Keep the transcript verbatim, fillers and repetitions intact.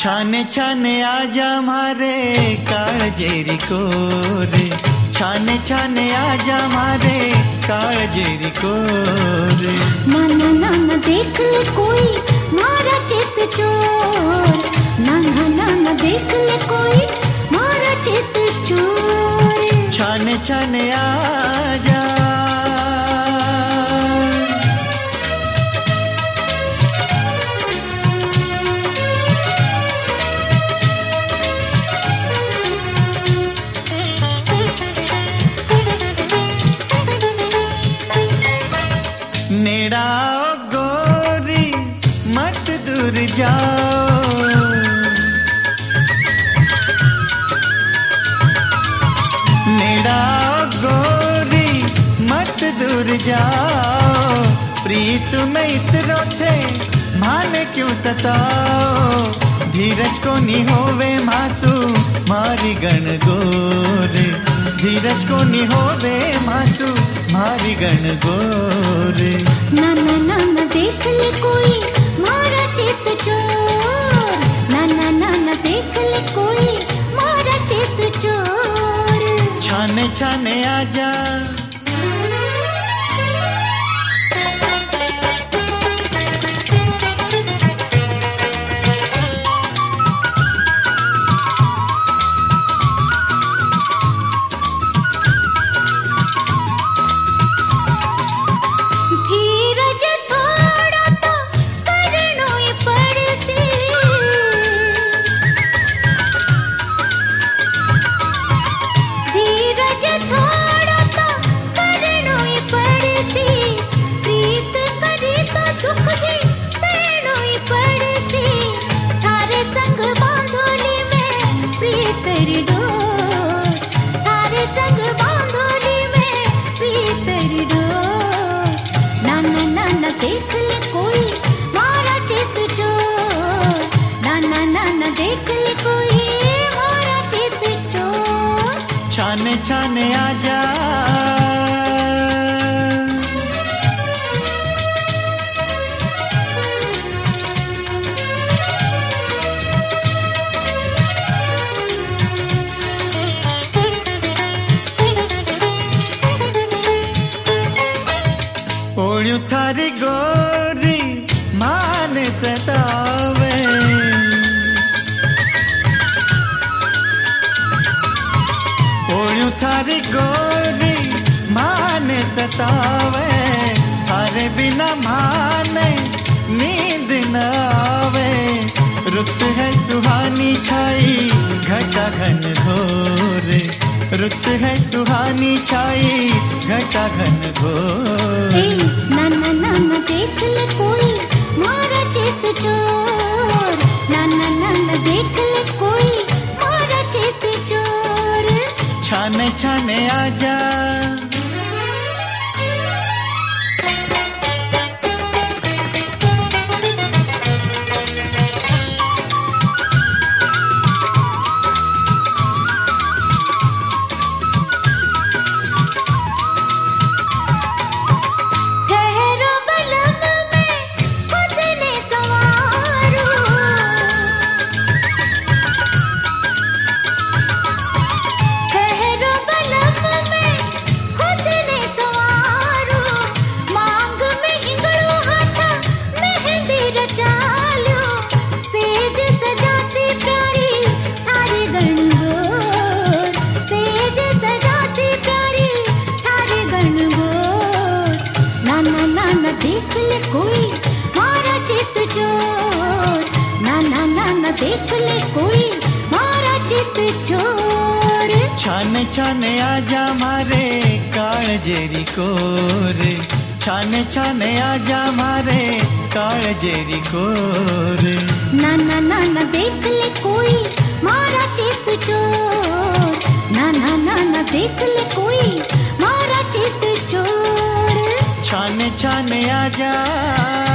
छाने छाने आजा मारे काळजेरी कोरे, छाने छाने आजा मारे काळजेरी कोरे। नाना नाना देख ले कोई मारा चित चोर, नाना नाना देख ले कोई मारा चित चोर। छाने छाने आजा नेड़ा गोरी मत दूर जाओ, नेड़ा गोरी मत दूर जाओ। प्रीत में इतरो थे माने क्यों सताओ, धीरज को नी होवे मासू मारी गण गोरे, धीरज को नी होवे मासू मारी गण गोरे। नाना नाना देख ले कोई मारा चित चोर, नाना नाना देख ले कोई मारा चित चोर। छाने छाने आजा देख ले कोई मारा चित चोर, नाना नाना देख ले कोई मारा चित चोर। छाने छाने आजा ओळ्यू थारी गोरी माने सतावे, ओळ्यू थारी गोरी माने सतावे। थारे बिना माने नींद न आवे, रुत है सुहानी छाई घटा घन घोरे, रुत है सुहानी छाई घटा घन घोरे। नाना नाना देख ले कोई मारा चित चोर, नाना नाना देख ले कोई मारा चित चोर। छाने छाने आजा देख ले कोई मारा चित चोर, नाना नाना देख ले कोई मारा चित चोर। छाने छाने आजा मारे काळजेरी कोरे, छाने छाने आजा मारे काळजेरी कोरे। नाना नाना देख ले कोई मारा चित चोर, नाना नाना देख ले कोई मारा चित चोर। छाने छाने आजा